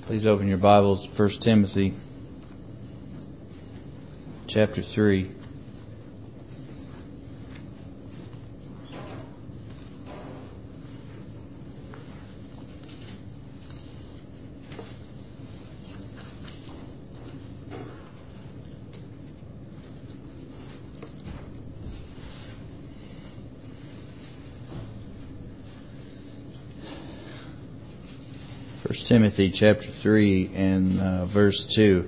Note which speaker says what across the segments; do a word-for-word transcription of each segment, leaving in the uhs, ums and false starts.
Speaker 1: Please open your Bibles to First Timothy chapter three. First Timothy chapter three and uh, verse two.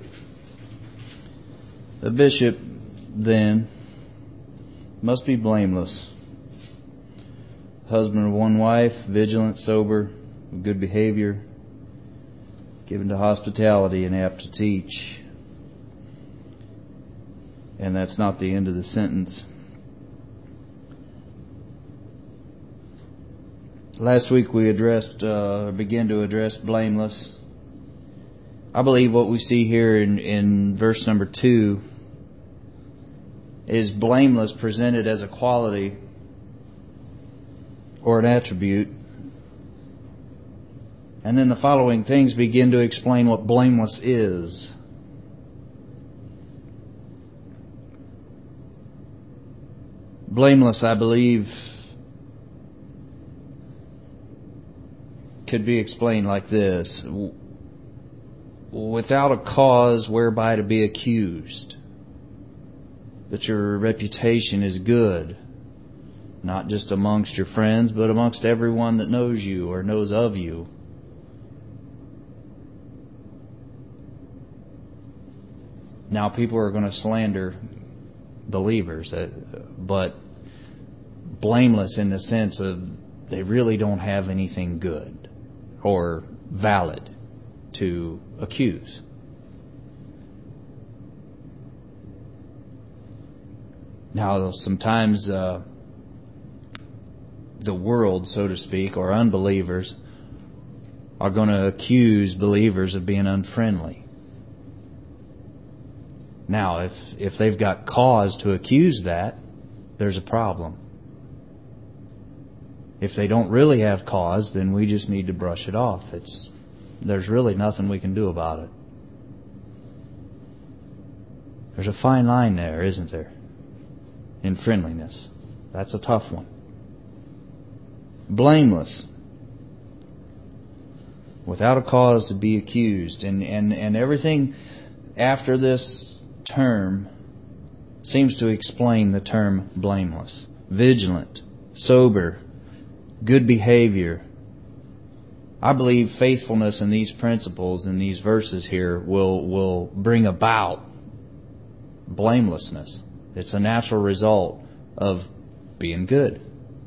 Speaker 1: The bishop then must be blameless, husband of one wife, vigilant, sober, of good behavior, given to hospitality and apt to teach. And that's not the end of the sentence. Last week we addressed, uh, began to address blameless. I believe what we see here in, in verse number two is blameless presented as a quality or an attribute. And then the following things begin to explain what blameless is. Blameless, I believe, could be explained like this: without a cause whereby to be accused, that your reputation is good, not just amongst your friends, but amongst everyone that knows you or knows of you. Now, people are going to slander believers, but blameless in the sense of they really don't have anything good or valid to accuse. Now, sometimes uh, the world, so to speak, or unbelievers, are going to accuse believers of being unfriendly. Now, if if they've got cause to accuse that, there's a problem. If they don't really have cause, then we just need to brush it off. It's there's really nothing we can do about it. There's a fine line there, isn't there? In friendliness. That's a tough one. Blameless. Without a cause to be accused. And, and, and everything after this term seems to explain the term blameless. Vigilant. Sober. Good behavior. I believe faithfulness in these principles, in these verses here, will will bring about blamelessness. It's a natural result of being good.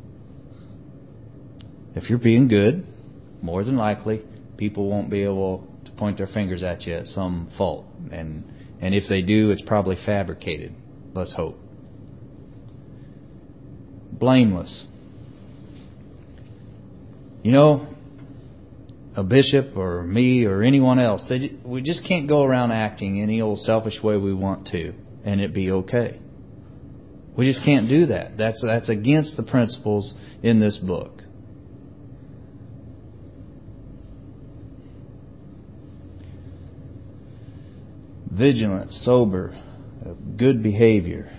Speaker 1: If you're being good, more than likely, people won't be able to point their fingers at you at some fault. And and if they do, it's probably fabricated. Let's hope. Blameless. You know, a bishop or me or anyone else, they, we just can't go around acting any old selfish way we want to and it be okay. We just can't do that. That's that's against the principles in this book. Vigilant, sober, good behavior,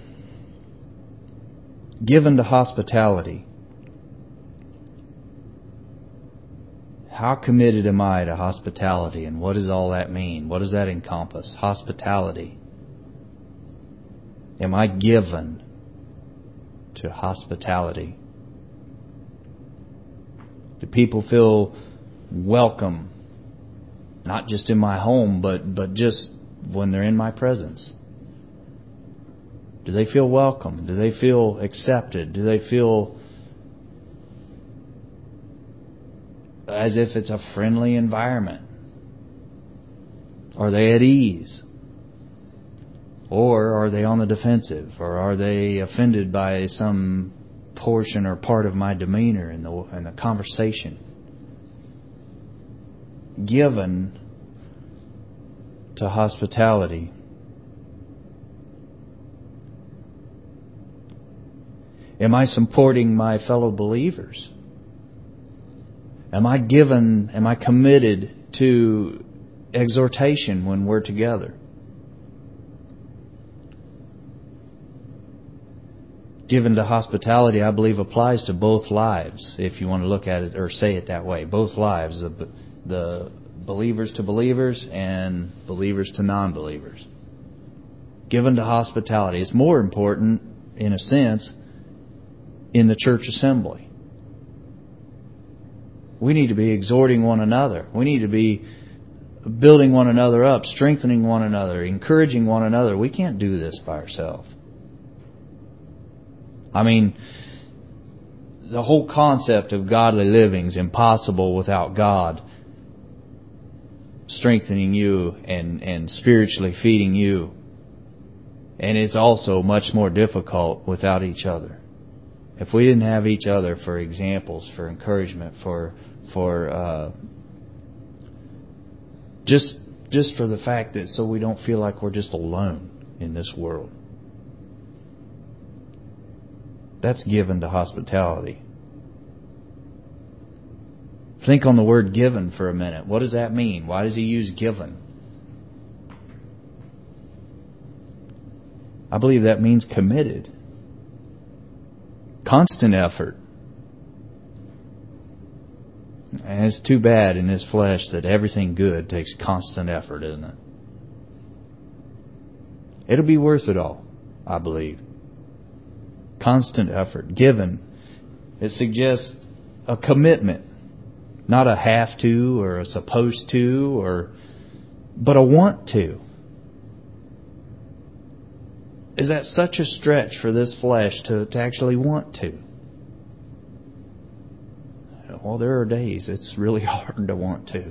Speaker 1: given to hospitality. How committed am I to hospitality, and what does all that mean? What does that encompass? Hospitality. Am I given to hospitality? Do people feel welcome, not just in my home, but, but just when they're in my presence? Do they feel welcome? Do they feel accepted? Do they feel as if it's a friendly environment? Are they at ease? Or are they on the defensive? Or are they offended by some portion or part of my demeanor in the, in the conversation? Given to hospitality. Am I supporting my fellow believers? Am I given, am I committed to exhortation when we're together. Given to hospitality, I believe, applies to both lives, if you want to look at it or say it that way. Both lives, the, the believers to believers and believers to non-believers. Given to hospitality. It's more important, in a sense, in the church assembly. We need to be exhorting one another. We need to be building one another up, strengthening one another, encouraging one another. We can't do this by ourselves. I mean, the whole concept of godly living is impossible without God strengthening you and, and spiritually feeding you. And it's also much more difficult without each other. If we didn't have each other for examples, for encouragement, for for uh, just just for the fact that so we don't feel like we're just alone in this world. That's given to hospitality. Think on the word given for a minute. What does that mean? Why does he use given? I believe that means committed. Constant effort. And it's too bad in this flesh that everything good takes constant effort, isn't it? It'll be worth it all, I believe. Constant effort. Given. It suggests a commitment. Not a have to or a supposed to, or but a want to. Is that such a stretch for this flesh to, to actually want to? Well, there are days it's really hard to want to.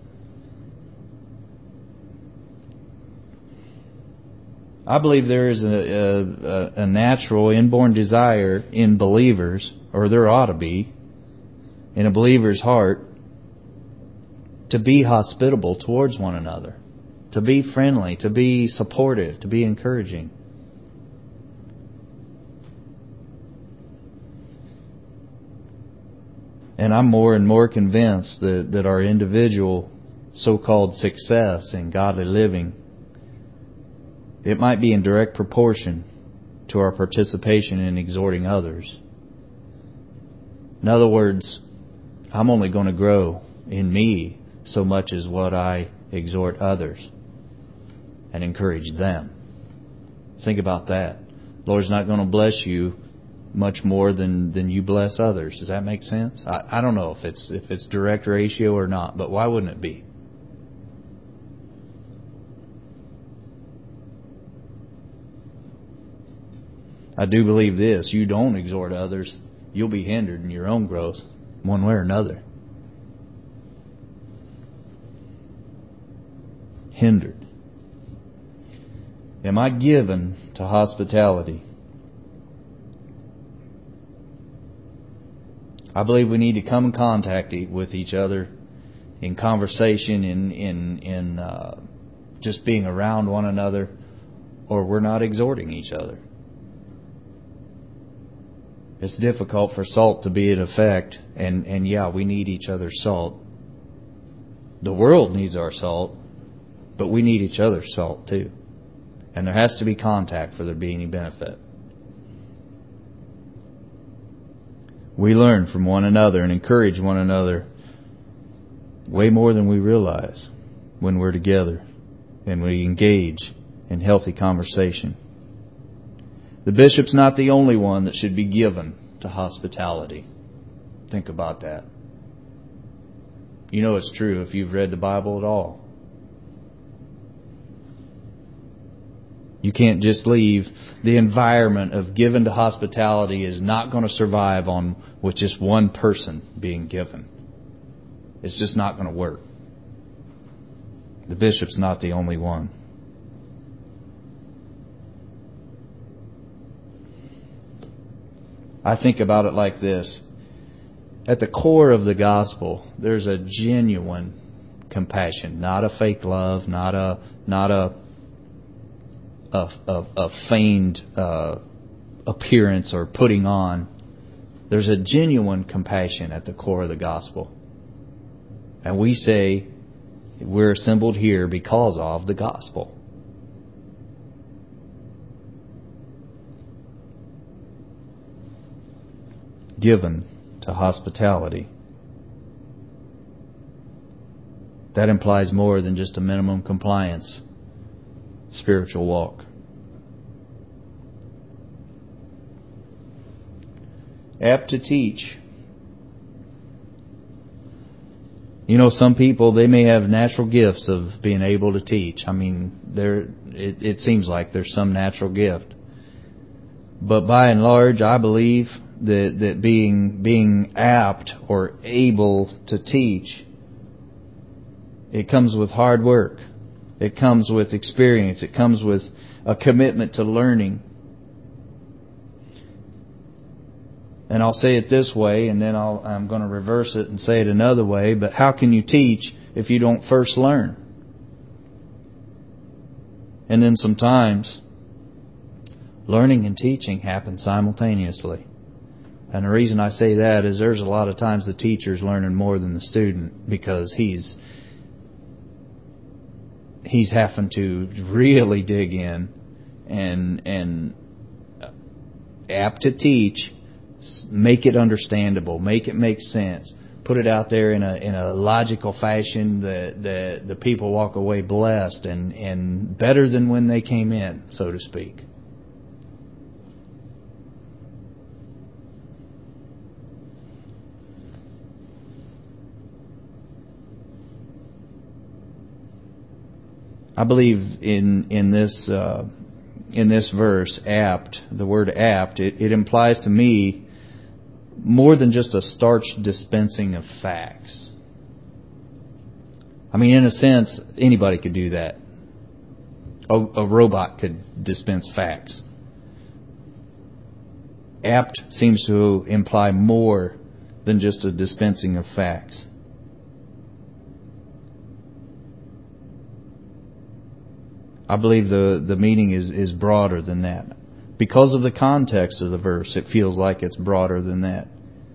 Speaker 1: I believe there is a, a, a natural inborn desire in believers, or there ought to be, in a believer's heart, to be hospitable towards one another, to be friendly, to be supportive, to be encouraging. And I'm more and more convinced that, that our individual so-called success in godly living, it might be in direct proportion to our participation in exhorting others. In other words, I'm only going to grow in me so much as what I exhort others and encourage them. Think about that. The Lord's not going to bless you much more than, than you bless others. Does that make sense? I, I don't know if it's if it's direct ratio or not, but why wouldn't it be? I do believe this. You don't exhort others, you'll be hindered in your own growth one way or another. Hindered. Am I given to hospitality? I believe we need to come in contact with each other in conversation, in in in uh, just being around one another, or we're not exhorting each other. It's difficult for salt to be in effect, and, and yeah, we need each other's salt. The world needs our salt, but we need each other's salt too. And there has to be contact for there to be any benefit. We learn from one another and encourage one another way more than we realize when we're together and we engage in healthy conversation. The bishop's not the only one that should be given to hospitality. Think about that. You know it's true if you've read the Bible at all. You can't just leave. The environment of given to hospitality is not going to survive on with just one person being given. It's just not going to work. The bishop's not the only one. I think about it like this. At the core of the gospel, there's a genuine compassion, not a fake love, not a not a a, a, a feigned uh, appearance or putting on. There's a genuine compassion at the core of the gospel. And we say We're assembled here because of the gospel. Given to hospitality. That implies more than just a minimum compliance spiritual walk. Apt to teach. You know, some people, they may have natural gifts of being able to teach. I mean, there it, it seems like there's some natural gift. But by and large, I believe that, that being being apt or able to teach, it comes with hard work. It comes with experience. It comes with a commitment to learning. And I'll say it this way, and then I'll, I'm going to reverse it and say it another way. But how can you teach if you don't first learn? And then sometimes learning and teaching happen simultaneously. And the reason I say that is there's a lot of times the teacher's learning more than the student because he's he's having to really dig in and and apt to teach. Make it understandable. Make it make sense. Put it out there in a in a logical fashion that the the people walk away blessed and, and better than when they came in, so to speak. I believe in in this uh, in this verse, apt. The word apt, it, it implies to me more than just a starch dispensing of facts. I mean, in a sense, anybody could do that. A, a robot could dispense facts. Apt seems to imply more than just a dispensing of facts. I believe the, the meaning is, is broader than that. Because of the context of the verse, it feels like it's broader than that.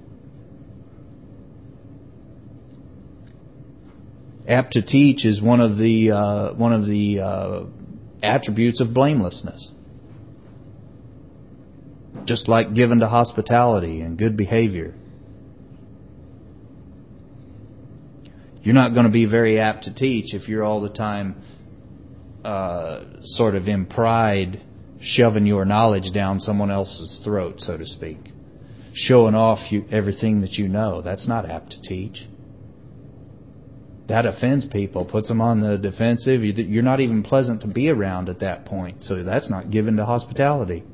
Speaker 1: Apt to teach is one of the uh, one of the uh, attributes of blamelessness. Just like given to hospitality and good behavior. You're not going to be very apt to teach if you're all the time uh, sort of in pride, shoving your knowledge down someone else's throat, so to speak. Showing off you, everything that you know. That's not apt to teach. That offends people, puts them on the defensive. You're not even pleasant to be around at that point. So that's not given to hospitality.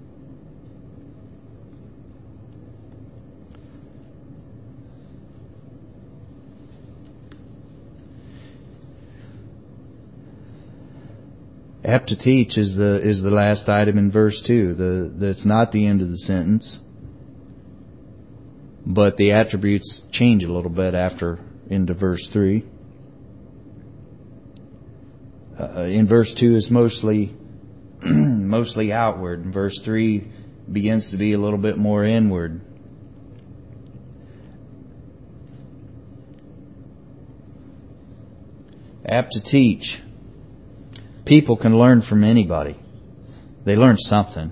Speaker 1: Apt to teach is the is the last item in verse two. The that's not the end of the sentence, but the attributes change a little bit after into verse three. Uh, in verse two is mostly mostly outward. In verse three begins to be a little bit more inward. Apt to teach. People can learn from anybody. They learn something.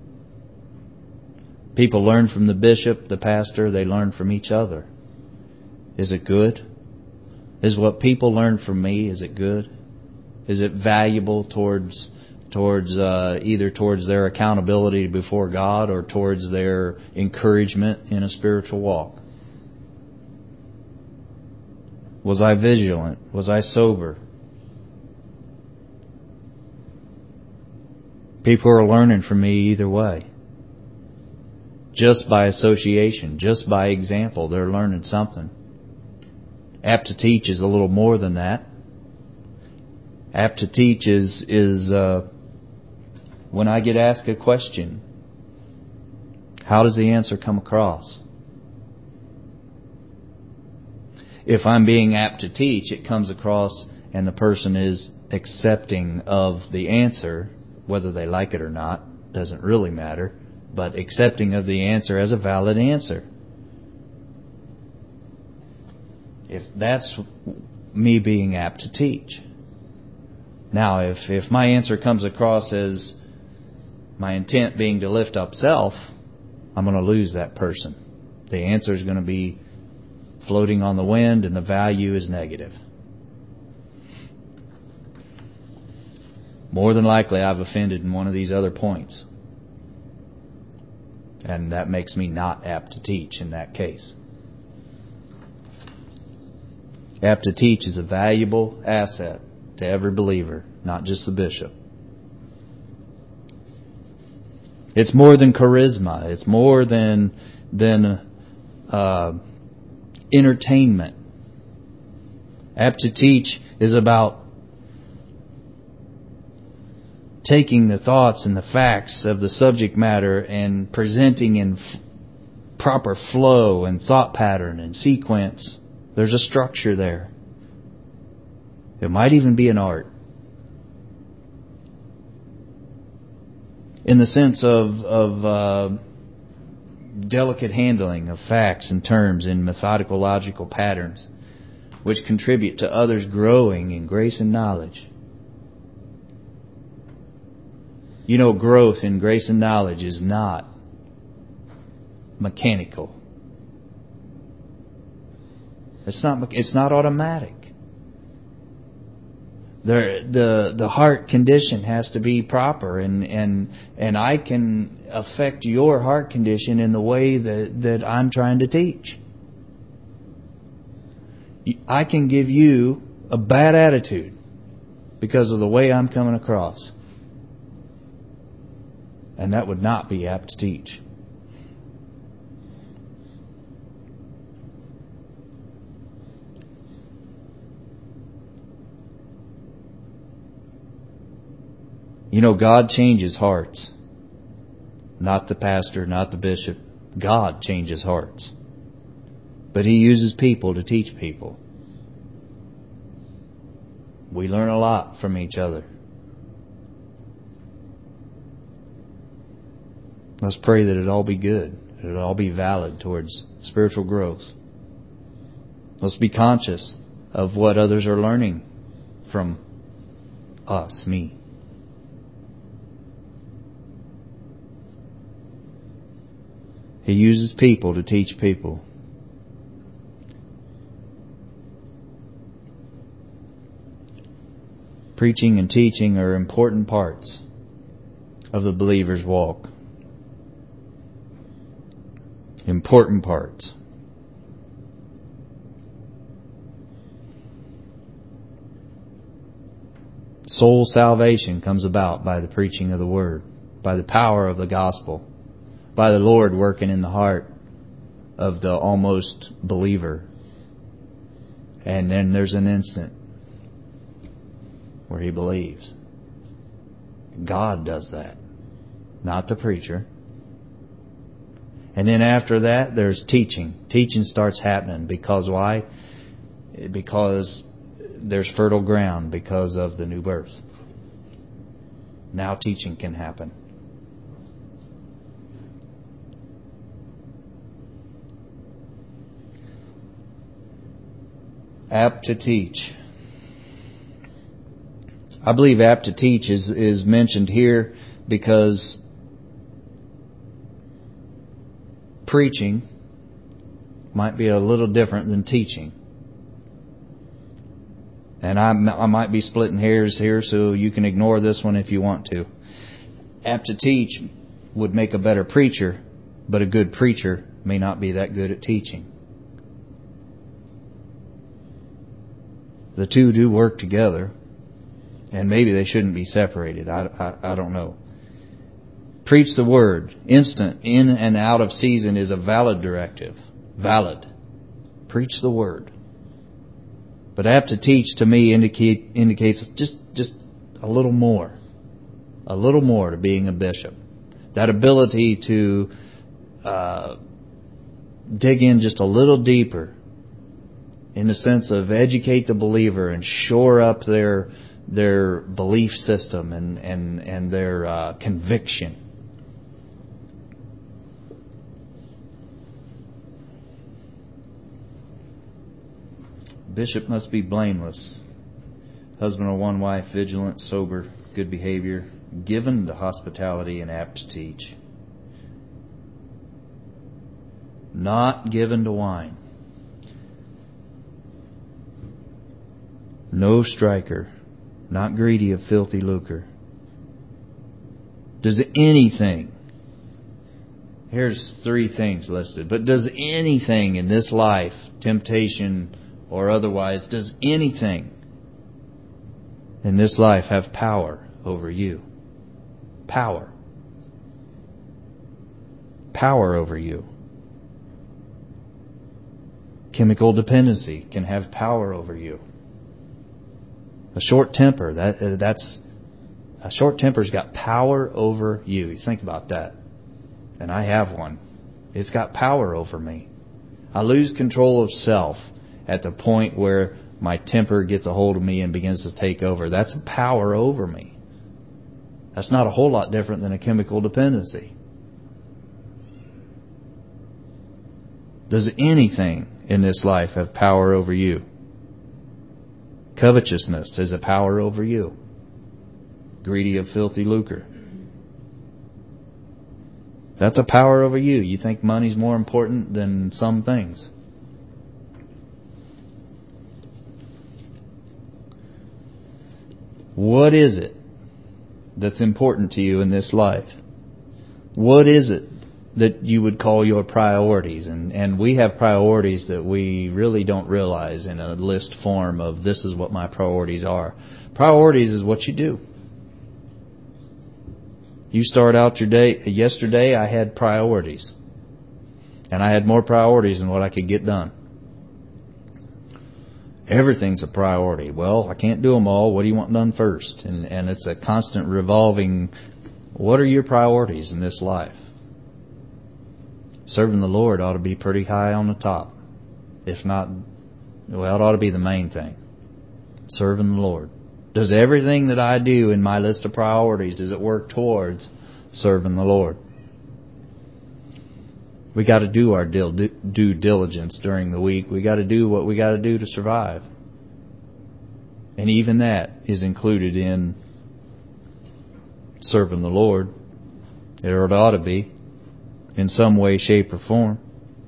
Speaker 1: People learn from the bishop, the pastor, they learn from each other. Is it good? Is what people learn from me, is it good? Is it valuable towards towards uh, either towards their accountability before God or towards their encouragement in a spiritual walk? Was I vigilant? Was I sober? People are learning from me either way. Just by association, just by example, they're learning something. Apt to teach is a little more than that. Apt to teach is, is uh, when I get asked a question, how does the answer come across? If I'm being apt to teach, it comes across and the person is accepting of the answer. Whether they like it or not doesn't really matter, but accepting of the answer as a valid answer. If that's me being apt to teach. Now, if, if my answer comes across as my intent being to lift up self, I'm going to lose that person. The answer is going to be floating on the wind, and the value is negative. More than likely, I've offended in one of these other points. And that makes me not apt to teach in that case. Apt to teach is a valuable asset to every believer, not just the bishop. It's more than charisma. It's more than than uh, entertainment. Apt to teach is about taking the thoughts and the facts of the subject matter and presenting in f- proper flow and thought pattern and sequence. There's a structure there. It might even be an art. In the sense of, of uh, delicate handling of facts and terms in methodical, logical patterns, which contribute to others growing in grace and knowledge. You know, growth in grace and knowledge is not mechanical. It's not. It's not automatic. The the the heart condition has to be proper, and and and I can affect your heart condition in the way that that I'm trying to teach. I can give you a bad attitude because of the way I'm coming across. And that would not be apt to teach. You know, God changes hearts. Not the pastor, not the bishop. God changes hearts. But He uses people to teach people. We learn a lot from each other. Let's pray that it all be good, that it all be valid towards spiritual growth. Let's be conscious of what others are learning from us, me. He uses people to teach people. Preaching and teaching are important parts of the believer's walk. Important parts. Soul salvation comes about by the preaching of the Word, by the power of the gospel, by the Lord working in the heart of the almost believer. And then there's an instant where he believes. God does that, not the preacher. And then after that, there's teaching. Teaching starts happening. Because why? Because there's fertile ground because of the new birth. Now teaching can happen. Apt to teach. I believe apt to teach is, is mentioned here because preaching might be a little different than teaching. And I, I might be splitting hairs here, so you can ignore this one if you want to. Apt to teach would make a better preacher, but a good preacher may not be that good at teaching. The two do work together, and maybe they shouldn't be separated. I, I, I don't know. Preach the word. Instant, in and out of season is a valid directive. Valid. Preach the word. But apt to teach to me indicate, indicates just, just a little more. A little more to being a bishop. That ability to uh, dig in just a little deeper in the sense of educate the believer and shore up their their belief system and, and, and their uh, conviction. bishop must be blameless, husband of one wife, vigilant, sober, good behavior, given to hospitality and apt to teach. Not given to wine. No striker, not greedy of filthy lucre. Does anything, here's three things listed, but does anything in this life, temptation or otherwise, does anything in this life have power over you? Power. Power over you. Chemical dependency can have power over you. A short temper, that uh, that's a short temper's got power over you. You think about that. And I have one. It's got power over me. I lose control of self at the point where my temper gets a hold of me and begins to take over. That's a power over me. That's not a whole lot different than a chemical dependency. Does anything in this life have power over you? Covetousness is a power over you. Greedy of filthy lucre. That's a power over you. You think money's more important than some things. What is it that's important to you in this life? What is it that you would call your priorities? And, and we have priorities that we really don't realize in a list form of this is what my priorities are. Priorities is what you do. You start out your day. Yesterday I had priorities. And I had more priorities than what I could get done. Everything's a priority. Well, I can't do them all. What do you want done first? And, and it's a constant revolving. What are your priorities in this life? Serving the Lord ought to be pretty high on the top. If not, well, it ought to be the main thing. Serving the Lord. Does everything that I do in my list of priorities, does it work towards serving the Lord? We got to do our due diligence during the week. We got to do what we got to do to survive. And even that is included in serving the Lord. It ought to be. In some way, shape, or form.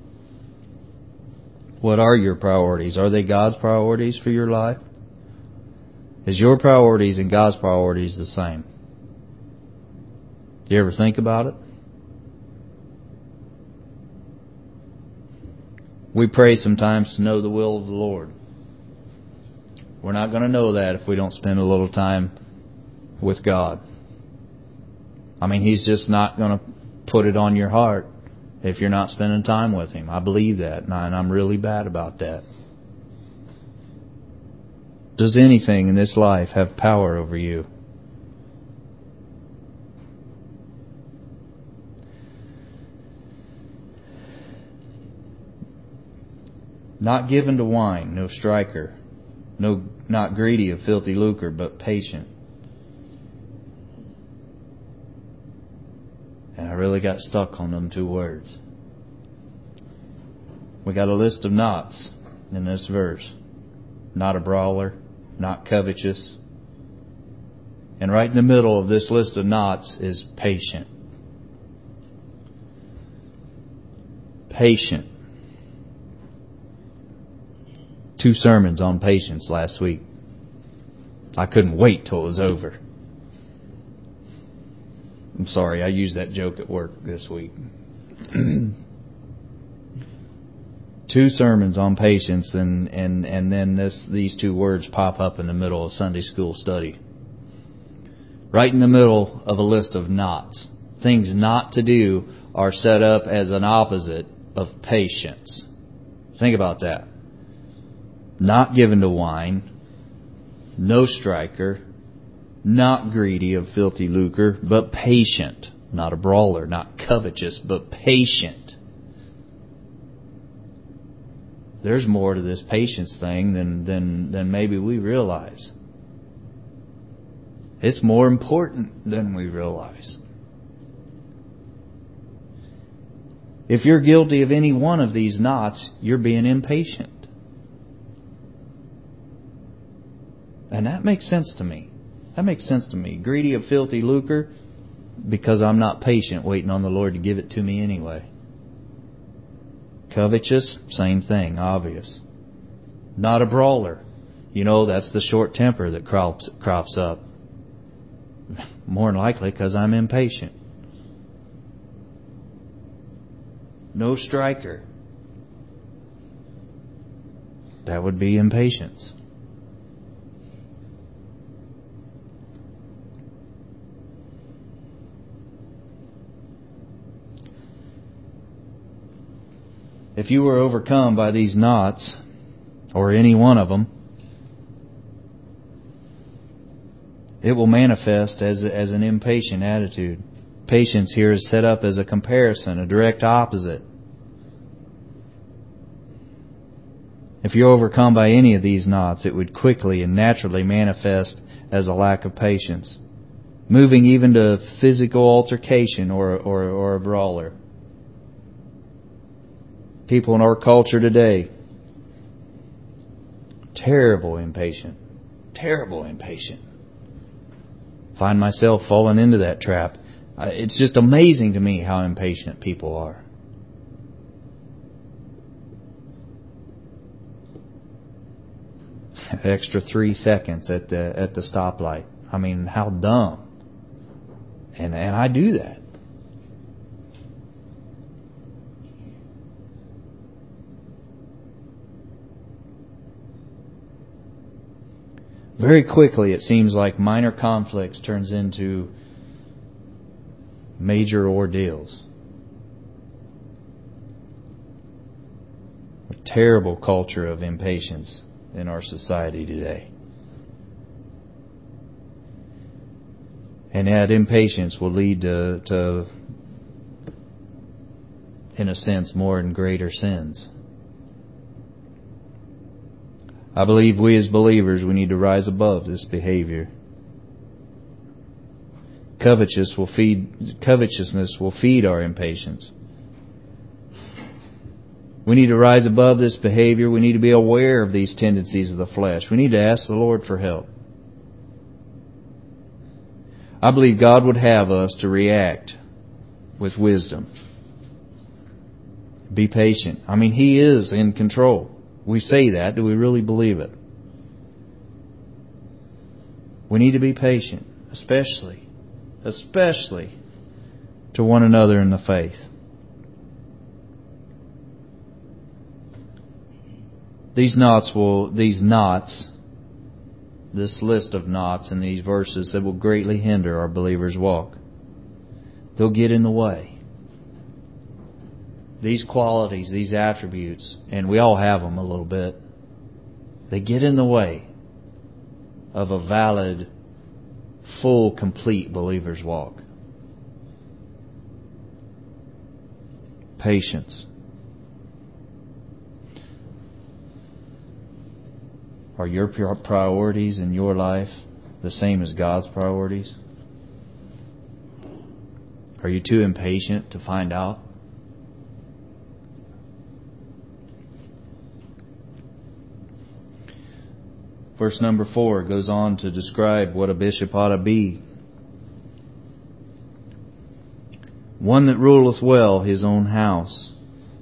Speaker 1: What are your priorities? Are they God's priorities for your life? Is your priorities and God's priorities the same? Do you ever think about it? We pray sometimes to know the will of the Lord. We're not going to know that if we don't spend a little time with God. I mean, He's just not going to put it on your heart if you're not spending time with Him. I believe that, and I'm really bad about that. Does anything in this life have power over you? Not given to wine, no striker, no, not greedy of filthy lucre, but patient. And I really got stuck on them two words. We got a list of nots in this verse. Not a brawler, not covetous. And right in the middle of this list of nots is patient. Patient. Two sermons on patience last week. I couldn't wait till it was over. I'm sorry, I used that joke at work this week. Two sermons on patience, and, and, and then this these two words pop up in the middle of Sunday school study. Right in the middle of a list of nots. Things not to do are set up as an opposite of patience. Think about that. Not given to wine, no striker, not greedy of filthy lucre, but patient. Not a brawler, not covetous, but patient. There's more to this patience thing than, than, than maybe we realize. It's more important than we realize. If you're guilty of any one of these knots, you're being impatient. And that makes sense to me. That makes sense to me. Greedy of filthy lucre, because I'm not patient waiting on the Lord to give it to me anyway. Covetous, same thing, obvious. Not a brawler. You know, that's the short temper that crops, crops up. More than likely because I'm impatient. No striker. That would be impatience. If you were overcome by these knots, or any one of them, it will manifest as, as an impatient attitude. Patience here is set up as a comparison, a direct opposite. If you're overcome by any of these knots, it would quickly and naturally manifest as a lack of patience, moving even to physical altercation or, or, or a brawler. People in our culture today, terrible impatient, terrible impatient. Find myself falling into that trap. It's just amazing to me how impatient people are. Extra three seconds at the at the stoplight. I mean, how dumb. And and I do that. Very quickly, it seems like minor conflicts turns into major ordeals. A terrible culture of impatience in our society today. And that impatience will lead to, to, in a sense, more and greater sins. I believe we as believers, we need to rise above this behavior. Covetous will feed, covetousness will feed our impatience. We need to rise above this behavior. We need to be aware of these tendencies of the flesh. We need to ask the Lord for help. I believe God would have us to react with wisdom. Be patient. I mean, He is in control. We say that. Do we really believe it? We need to be patient, especially, especially to one another in the faith. These knots will, these knots, this list of knots in these verses that will greatly hinder our believers' walk. They'll get in the way. These qualities, these attributes, and we all have them a little bit, they get in the way of a valid, full, complete believer's walk. Patience. Are your priorities in your life the same as God's priorities? Are you too impatient to find out? Verse number four goes on to describe what a bishop ought to be. One that ruleth well his own house,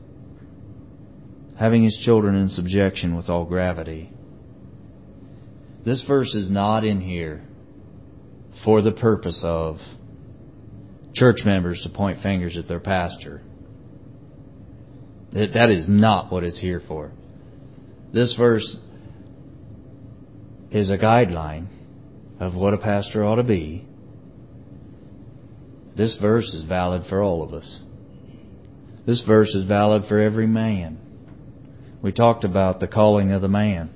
Speaker 1: having his children in subjection with all gravity. This verse is not in here for the purpose of church members to point fingers at their pastor. That is not what it's here for. This verse is a guideline of what a pastor ought to be. This verse is valid for all of us. This verse is valid for every man. We talked about the calling of the man.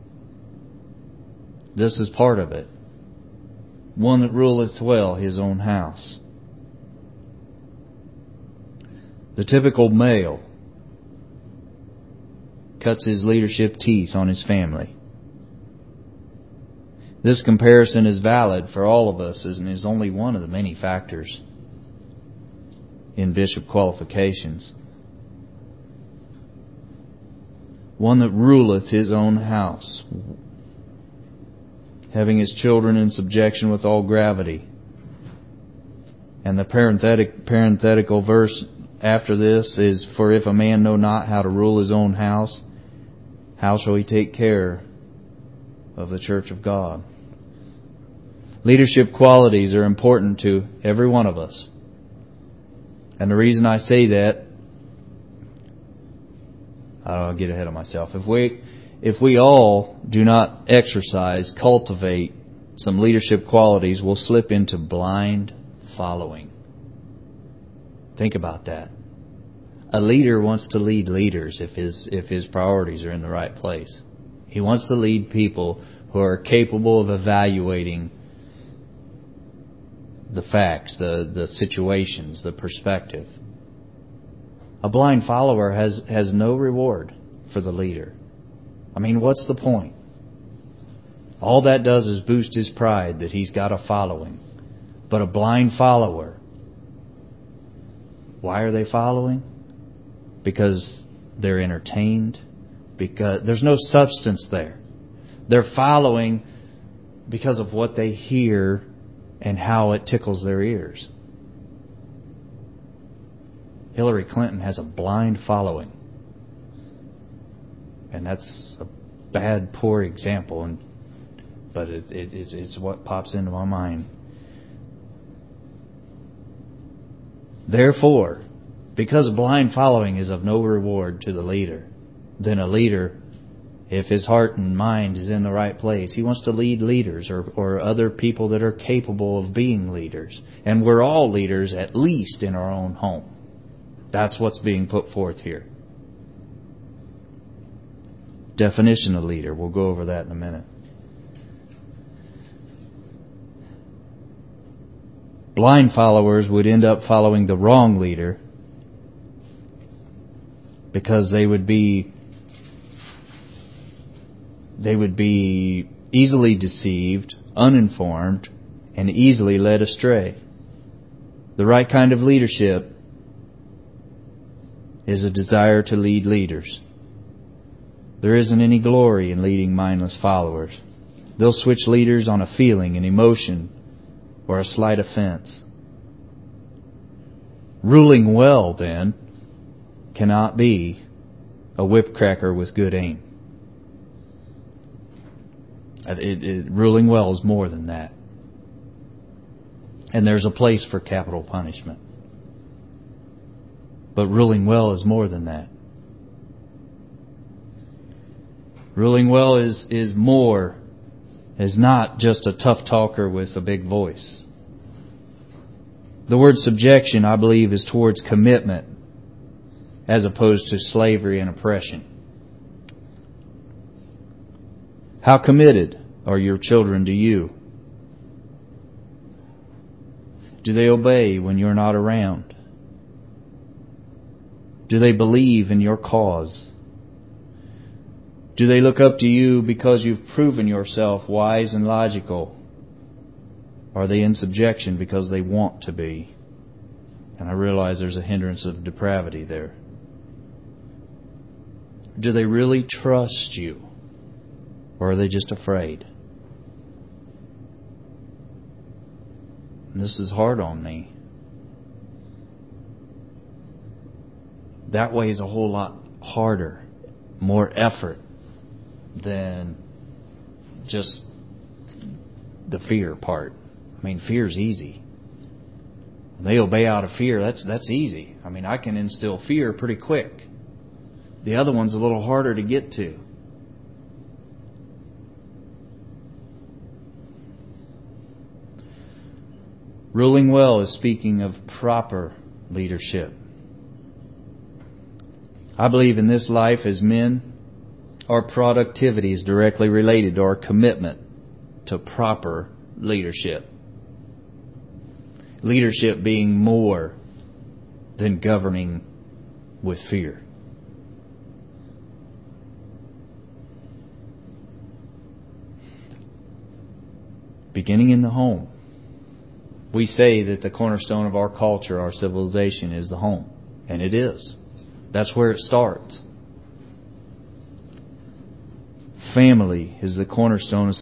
Speaker 1: This is part of it. One that ruleth well his own house. The typical male cuts his leadership teeth on his family. This comparison is valid for all of us and is only one of the many factors in bishop qualifications. One that ruleth his own house. having his children in subjection with all gravity. And the parenthetic, parenthetical verse after this is, for if a man know not how to rule his own house, how shall he take care of the church of God? Leadership qualities are important to every one of us. And the reason I say that, I don't get ahead of myself. If we, if we all do not exercise, cultivate some leadership qualities, we'll slip into blind following. Think about that. A leader wants to lead leaders if his if his priorities are in the right place. He wants to lead people who are capable of evaluating the facts, the, the situations, the perspective. A blind follower has, has no reward for the leader. I mean, what's the point? All that does is boost his pride that he's got a following. But a blind follower, why are they following? Because they're entertained. Because there's no substance there. They're following because of what they hear and how it tickles their ears. Hillary Clinton has a blind following. And that's a bad, poor example, and but it, it, it's, it's what pops into my mind. Therefore, because blind following is of no reward to the leader, then a leader, if his heart and mind is in the right place, he wants to lead leaders or, or other people that are capable of being leaders. And we're all leaders, at least in our own home. That's what's being put forth here. Definition of leader. We'll go over that in a minute. Blind followers would end up following the wrong leader because they would be they would be easily deceived, uninformed, and easily led astray. The right kind of leadership is a desire to lead leaders. There isn't any glory in leading mindless followers. They'll switch leaders on a feeling, an emotion, or a slight offense. Ruling well, then, cannot be a whipcracker with good aim. It, it, ruling well is more than that. And there's a place for capital punishment. But ruling well is more than that. Ruling well is, is more, is not just a tough talker with a big voice. The word subjection, I believe, is towards commitment as opposed to slavery and oppression. How committed are your children to you? Do they obey when you're not around? Do they believe in your cause? Do they look up to you because you've proven yourself wise and logical? Are they in subjection because they want to be? And I realize there's a hindrance of depravity there. Do they really trust you? Or are they just afraid? This is hard on me. That weighs a whole lot harder, more effort than just the fear part. I mean, fear's easy. When they obey out of fear, that's that's easy. I mean, I can instill fear pretty quick. The other one's a little harder to get to. Ruling well is speaking of proper leadership. I believe in this life as men, our productivity is directly related to our commitment to proper leadership. Leadership being more than governing with fear. Beginning in the home. We say that the cornerstone of our culture, our civilization, is the home. And it is. That's where it starts. Family is the cornerstone of